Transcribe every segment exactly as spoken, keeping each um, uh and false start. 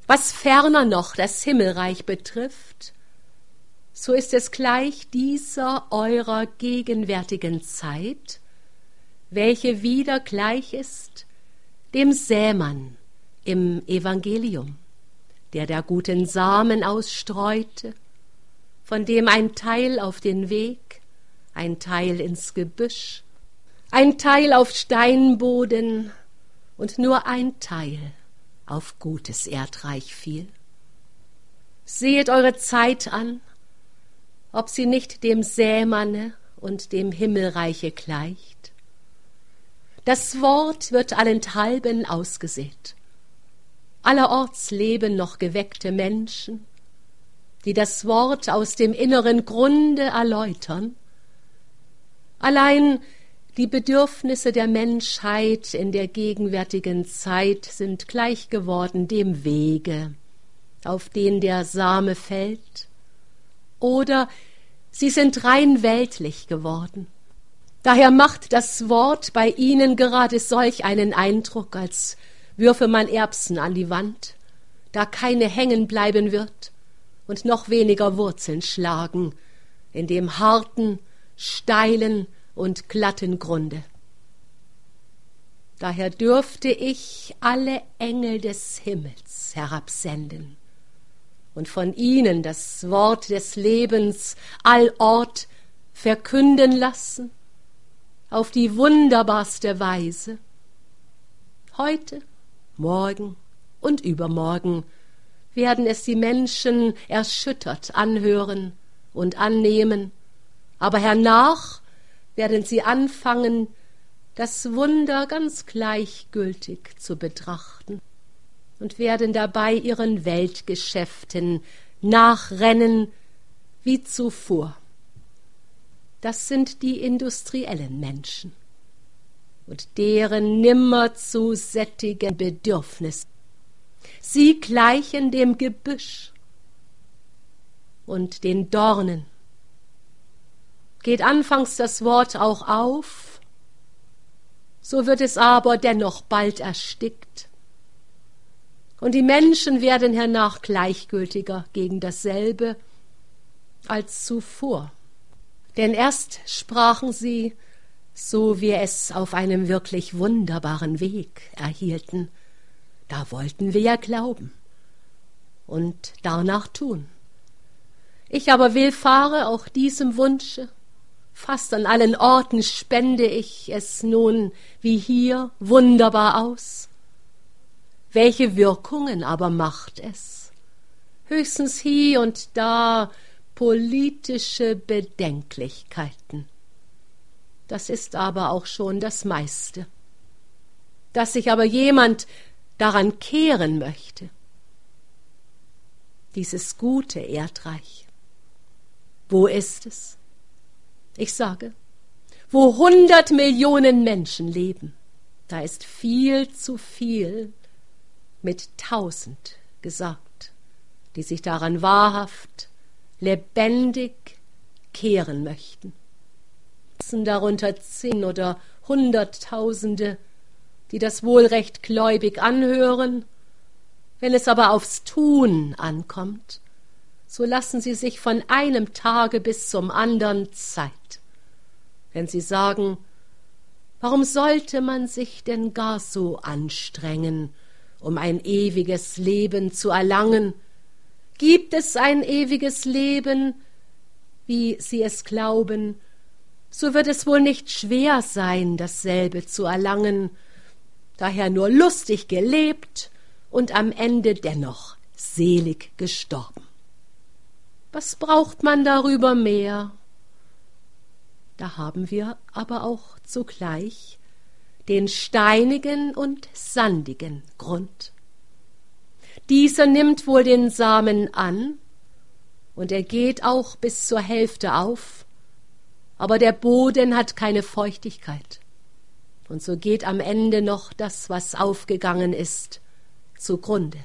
Was ferner noch das Himmelreich betrifft, so ist es gleich dieser eurer gegenwärtigen Zeit, welche wieder gleich ist dem Sämann im Evangelium, der der guten Samen ausstreute, von dem ein Teil auf den Weg, ein Teil ins Gebüsch, ein Teil auf Steinboden und nur ein Teil auf gutes Erdreich fiel. Sehet eure Zeit an, ob sie nicht dem Sämanne und dem Himmelreiche gleicht. Das Wort wird allenthalben ausgesät. Allerorts leben noch geweckte Menschen, die das Wort aus dem inneren Grunde erläutern. Allein die Bedürfnisse der Menschheit in der gegenwärtigen Zeit sind gleich geworden dem Wege, auf den der Same fällt, oder sie sind rein weltlich geworden. Daher macht das Wort bei ihnen gerade solch einen Eindruck, als würfe man Erbsen an die Wand, da keine hängen bleiben wird und noch weniger Wurzeln schlagen in dem harten, steilen und glatten Grunde. Daher dürfte ich alle Engel des Himmels herabsenden und von ihnen das Wort des Lebens allort verkünden lassen, auf die wunderbarste Weise. Heute, morgen und übermorgen werden es die Menschen erschüttert anhören und annehmen, aber hernach werden sie anfangen, das Wunder ganz gleichgültig zu betrachten und werden dabei ihren Weltgeschäften nachrennen wie zuvor. Das sind die industriellen Menschen und deren nimmer zu sättigen Bedürfnis. Sie gleichen dem Gebüsch und den Dornen. Geht anfangs das Wort auch auf, so wird es aber dennoch bald erstickt. Und die Menschen werden hernach gleichgültiger gegen dasselbe als zuvor. Denn erst sprachen sie, so wir es auf einem wirklich wunderbaren Weg erhielten, da wollten wir ja glauben und danach tun. Ich aber willfahre auch diesem Wunsche, fast an allen Orten spende ich es nun wie hier wunderbar aus. Welche Wirkungen aber macht es? Höchstens hier und da politische Bedenklichkeiten. Das ist aber auch schon das meiste. Dass sich aber jemand daran kehren möchte, dieses gute Erdreich, wo ist es? Ich sage, wo hundert Millionen Menschen leben, da ist viel zu viel mit tausend gesagt, die sich daran wahrhaft, lebendig kehren möchten. Darunter zehn oder Hunderttausende, die das wohl recht gläubig anhören. Wenn es aber aufs Tun ankommt, so lassen sie sich von einem Tage bis zum andern Zeit. Wenn sie sagen, warum sollte man sich denn gar so anstrengen, um ein ewiges Leben zu erlangen? Gibt es ein ewiges Leben, wie sie es glauben, so wird es wohl nicht schwer sein, dasselbe zu erlangen, daher nur lustig gelebt und am Ende dennoch selig gestorben. Was braucht man darüber mehr? Da haben wir aber auch zugleich den steinigen und sandigen Grund. Dieser nimmt wohl den Samen an, und er geht auch bis zur Hälfte auf, aber der Boden hat keine Feuchtigkeit, und so geht am Ende noch das, was aufgegangen ist, zugrunde.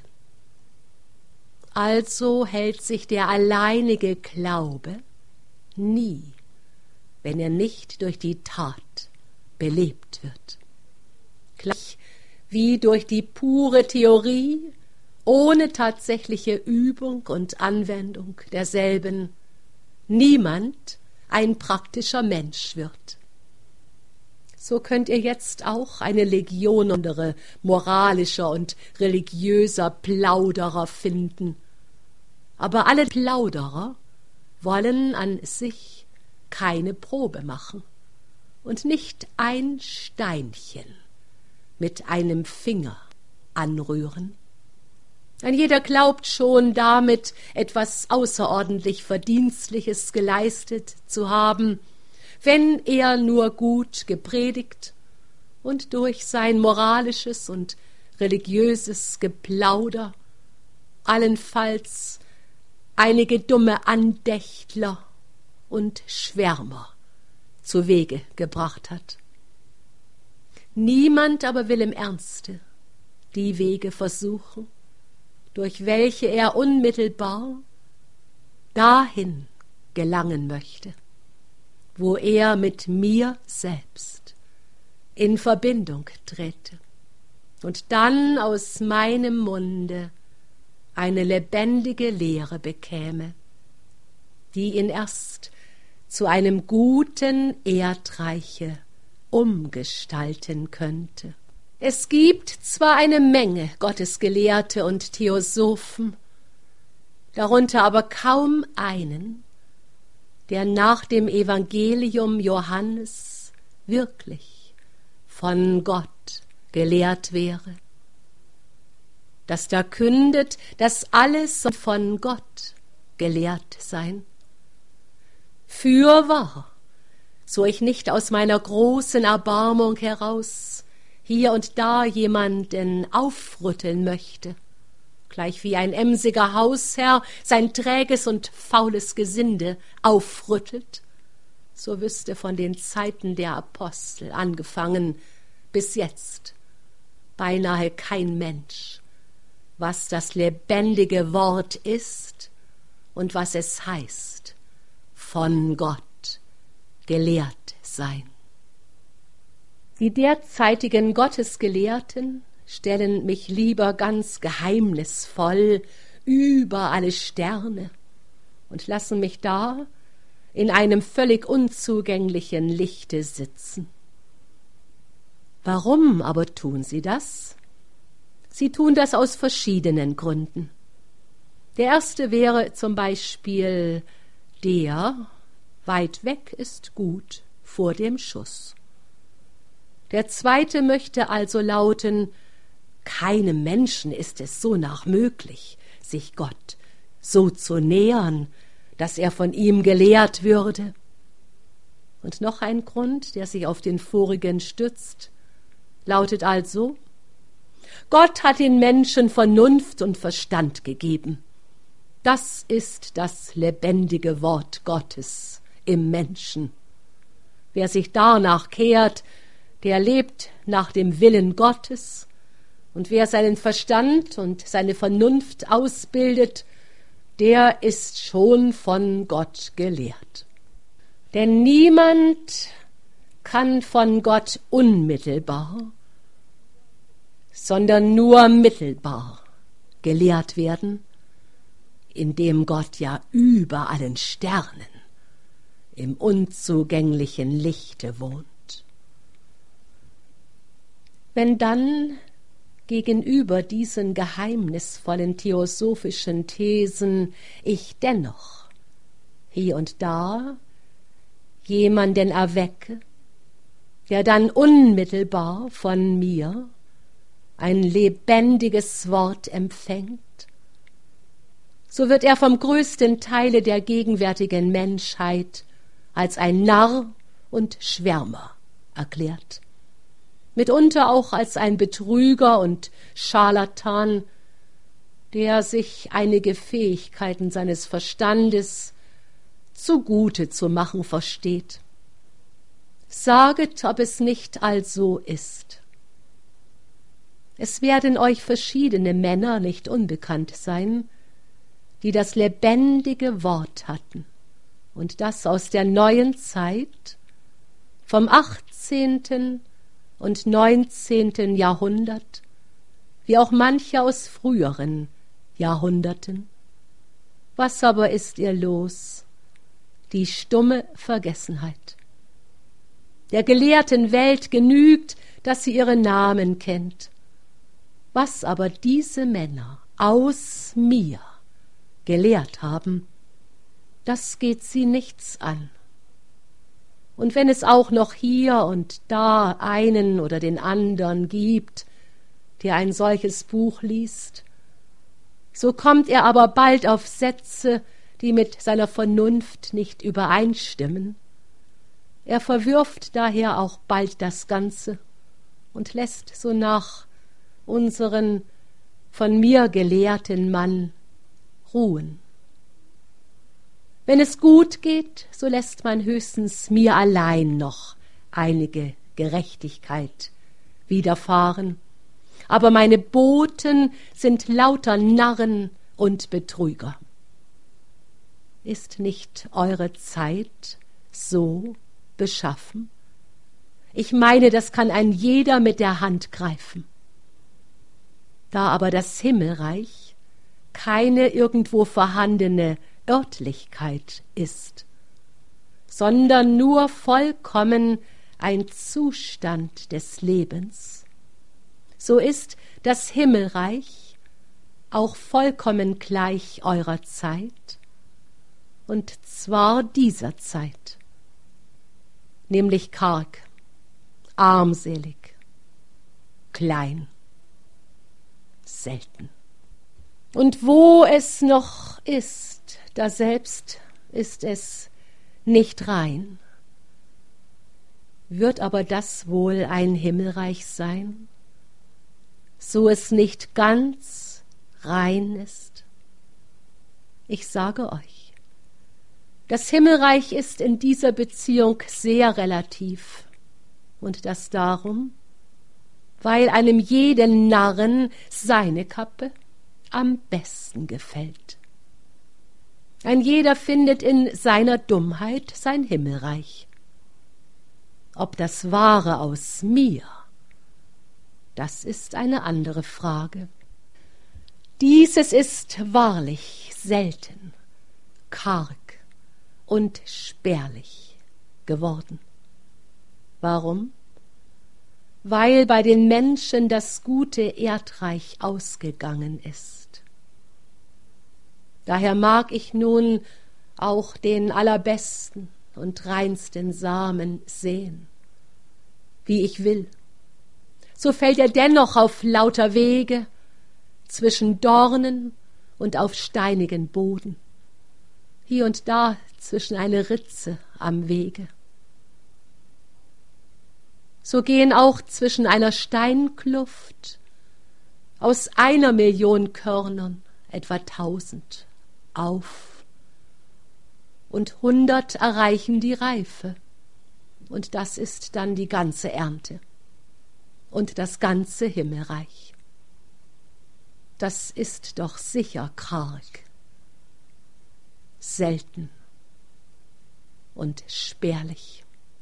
Also hält sich der alleinige Glaube nie, wenn er nicht durch die Tat belebt wird. Gleich wie durch die pure Theorie ohne tatsächliche Übung und Anwendung derselben niemand ein praktischer Mensch wird. So könnt ihr jetzt auch eine Legion andere moralischer und religiöser Plauderer finden. Aber alle Plauderer wollen an sich keine Probe machen und nicht ein Steinchen mit einem Finger anrühren. Denn jeder glaubt schon, damit etwas außerordentlich Verdienstliches geleistet zu haben, wenn er nur gut gepredigt und durch sein moralisches und religiöses Geplauder allenfalls einige dumme Andächtler und Schwärmer zu Wege gebracht hat. Niemand aber will im Ernste die Wege versuchen, durch welche er unmittelbar dahin gelangen möchte, wo er mit mir selbst in Verbindung trete und dann aus meinem Munde eine lebendige Lehre bekäme, die ihn erst zu einem guten Erdreiche umgestalten könnte. Es gibt zwar eine Menge Gottesgelehrte und Theosophen, darunter aber kaum einen, der nach dem Evangelium Johannes wirklich von Gott gelehrt wäre, das da kündet, dass alles von Gott gelehrt sein. Fürwahr, so ich nicht aus meiner großen Erbarmung heraus hier und da jemanden aufrütteln möchte, gleich wie ein emsiger Hausherr sein träges und faules Gesinde aufrüttelt, so wüsste von den Zeiten der Apostel angefangen bis jetzt beinahe kein Mensch, was das lebendige Wort ist und was es heißt, von Gott gelehrt sein. Die derzeitigen Gottesgelehrten stellen mich lieber ganz geheimnisvoll über alle Sterne und lassen mich da in einem völlig unzugänglichen Lichte sitzen. Warum aber tun sie das? Sie tun das aus verschiedenen Gründen. Der erste wäre zum Beispiel der, weit weg ist gut vor dem Schuss. Der zweite möchte also lauten, keinem Menschen ist es so nach möglich, sich Gott so zu nähern, dass er von ihm gelehrt würde. Und noch ein Grund, der sich auf den vorigen stützt, lautet also, Gott hat den Menschen Vernunft und Verstand gegeben. Das ist das lebendige Wort Gottes im Menschen. Wer sich danach kehrt, der lebt nach dem Willen Gottes, und wer seinen Verstand und seine Vernunft ausbildet, der ist schon von Gott gelehrt. Denn niemand kann von Gott unmittelbar, sondern nur mittelbar gelehrt werden, indem Gott ja über allen Sternen im unzugänglichen Lichte wohnt. Wenn dann gegenüber diesen geheimnisvollen theosophischen Thesen ich dennoch hier und da jemanden erwecke, der dann unmittelbar von mir ein lebendiges Wort empfängt, so wird er vom größten Teile der gegenwärtigen Menschheit als ein Narr und Schwärmer erklärt, mitunter auch als ein Betrüger und Scharlatan, der sich einige Fähigkeiten seines Verstandes zugute zu machen versteht. Saget, ob es nicht also ist. Es werden euch verschiedene Männer nicht unbekannt sein, die das lebendige Wort hatten, und das aus der neuen Zeit, vom achtzehnten und neunzehnten Jahrhundert, wie auch manche aus früheren Jahrhunderten. Was aber ist ihr Los? Die stumme Vergessenheit. Der gelehrten Welt genügt, dass sie ihre Namen kennt. Was aber diese Männer aus mir gelehrt haben, das geht sie nichts an. Und wenn es auch noch hier und da einen oder den andern gibt, der ein solches Buch liest, so kommt er aber bald auf Sätze, die mit seiner Vernunft nicht übereinstimmen. Er verwirft daher auch bald das Ganze und lässt sonach unseren von mir gelehrten Mann ruhen. Wenn es gut geht, so lässt man höchstens mir allein noch einige Gerechtigkeit widerfahren. Aber meine Boten sind lauter Narren und Betrüger. Ist nicht eure Zeit so beschaffen? Ich meine, das kann ein jeder mit der Hand greifen. Da aber das Himmelreich keine irgendwo vorhandene Örtlichkeit ist, sondern nur vollkommen ein Zustand des Lebens, so ist das Himmelreich auch vollkommen gleich eurer Zeit, und zwar dieser Zeit, nämlich karg, armselig, klein, selten. Und wo es noch ist, daselbst ist es nicht rein. Wird aber das wohl ein Himmelreich sein, so es nicht ganz rein ist? Ich sage euch, das Himmelreich ist in dieser Beziehung sehr relativ, und das darum, weil einem jeden Narren seine Kappe am besten gefällt. Ein jeder findet in seiner Dummheit sein Himmelreich. Ob das Wahre aus mir, das ist eine andere Frage. Dieses ist wahrlich selten, karg und spärlich geworden. Warum? Weil bei den Menschen das gute Erdreich ausgegangen ist. Daher mag ich nun auch den allerbesten und reinsten Samen säen, wie ich will. So fällt er dennoch auf lauter Wege, zwischen Dornen und auf steinigen Boden, hier und da zwischen eine Ritze am Wege. So gehen auch zwischen einer Steinkluft aus einer Million Körnern etwa tausend auf, und hundert erreichen die Reife, und das ist dann die ganze Ernte und das ganze Himmelreich. Das ist doch sicher karg, selten und spärlich.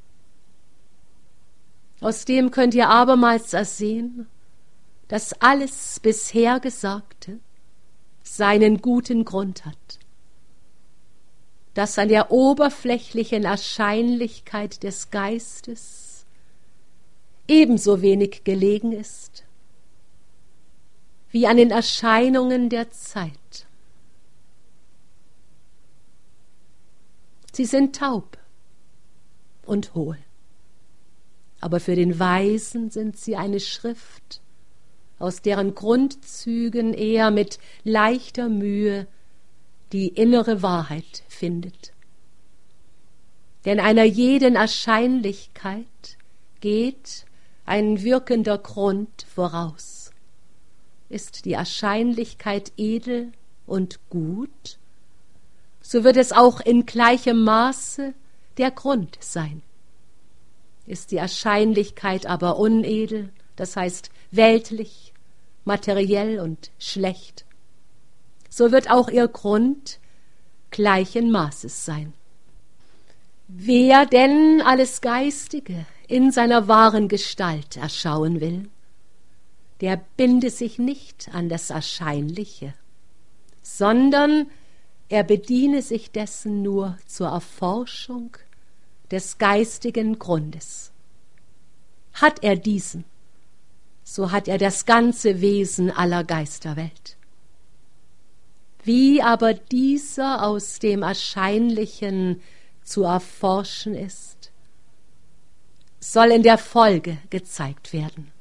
Aus dem könnt ihr abermals ersehen, dass alles bisher Gesagte seinen guten Grund hat, dass an der oberflächlichen Erscheinlichkeit des Geistes ebenso wenig gelegen ist, wie an den Erscheinungen der Zeit. Sie sind taub und hohl, aber für den Weisen sind sie eine Schrift, aus deren Grundzügen er mit leichter Mühe die innere Wahrheit findet. Denn einer jeden Erscheinlichkeit geht ein wirkender Grund voraus. Ist die Erscheinlichkeit edel und gut, so wird es auch in gleichem Maße der Grund sein. Ist die Erscheinlichkeit aber unedel, das heißt weltlich, materiell und schlecht, so wird auch ihr Grund gleichen Maßes sein. Wer denn alles Geistige in seiner wahren Gestalt erschauen will, der binde sich nicht an das Erscheinliche, sondern er bediene sich dessen nur zur Erforschung des geistigen Grundes. Hat er diesen, so hat er das ganze Wesen aller Geisterwelt. Wie aber dieser aus dem Erscheinlichen zu erforschen ist, soll in der Folge gezeigt werden.